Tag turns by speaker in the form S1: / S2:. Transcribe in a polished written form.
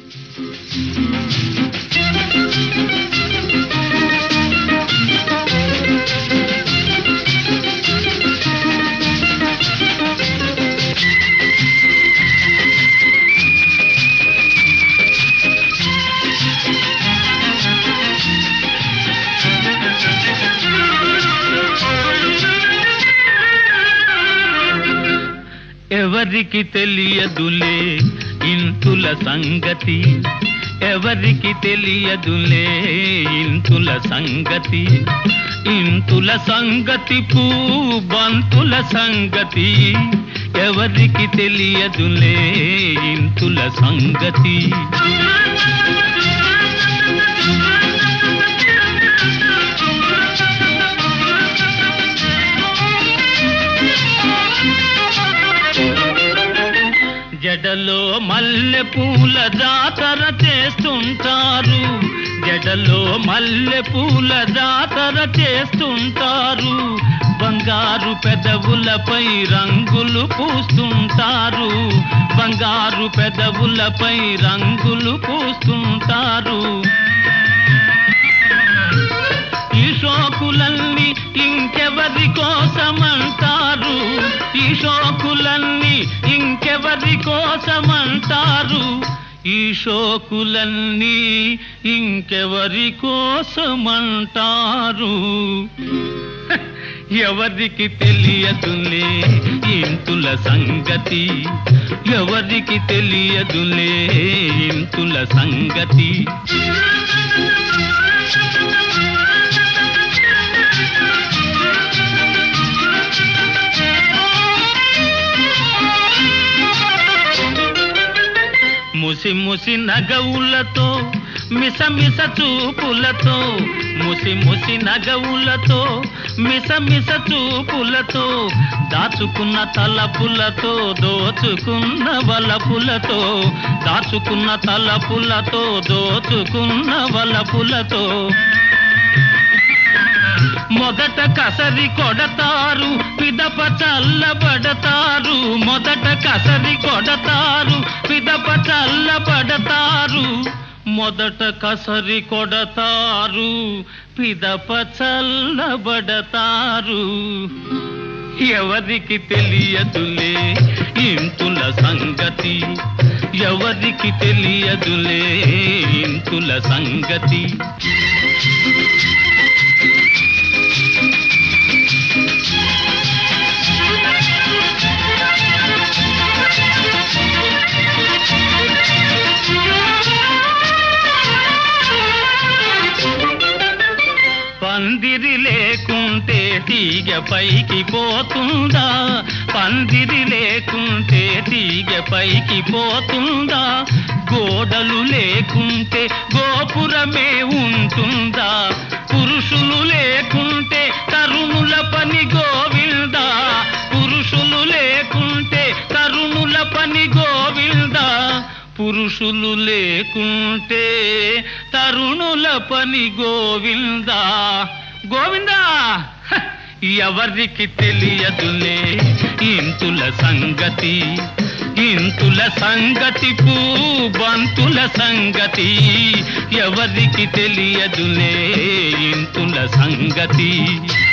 S1: ఎవరికి తెలియదులే ఇంతుల సంగతి, ఎవరికి తెలియదులే ఇంతుల సంగతి, ఇంతుల సంగతి బంతుల సంగతి, ఎవరికి తెలియదులే ఇంతుల సంగతి. జడలో మల్లె పూల జాతర చేస్తుంటారు, జడలో మల్లె పూల జాతర చేస్తుంటారు, బంగారు పెదవులపై రంగులు పూస్తుంటారు, బంగారు పెదవులపై రంగులు పూస్తుంటారు. ఈ షోకులన్నీ ఇంకెవరి కోసమంటారు, ఈ షోకులన్నీ ఇంకెవరి కోసమంటారు, ఈ షోకులన్నీ ఇంకెవరి కోసమంటారు. ఎవరికి తెలియదులే ఇంతుల సంగతి, ఎవరికి తెలియదులే ఇంతుల సంగతి. ముసి ముసి నగవులతో మిసమిస చూపులతో, ముసి ముసి నగవులతో మిసమిస చూపులతో, దాచుకున్న తలపులతో దోచుకున్న వలపులతో, దాచుకున్న తలపులతో దోచుకున్న వలపులతో. మొదట కసరి కొడతారు పిదప చల్లబడతారు, మొదట కసరి కొడతారు పిదప చల్లబడతారు, మొదట కసరి కొడతారు పిదప చల్లబడతారు. ఎవరికి తెలియదులే ఇంతుల సంగతి, ఎవరికి తెలియదులే ఇంతుల సంగతి. పందిరి లేకుంటే తీగ పైకి పోతుందా, పందిరి లేకుంటే తీగ పైకి పోతుందా, గోడలు లేకుంటే గోపురమే ఉంటుందా, పురుషులు లేకుంటే తరుణుల పని గోవిందా, పురుషులు లేకుంటే తరుణుల పని గోవిందా, పురుషులు లేకుంటే తరుణుల పని గోవిందా గోవిందా. ఎవరికి తెలియదులే ఇంతుల సంగతి, ఇంతుల సంగతి బంతుల సంగతి, ఎవరికి తెలియదులే ఇంతుల సంగతి.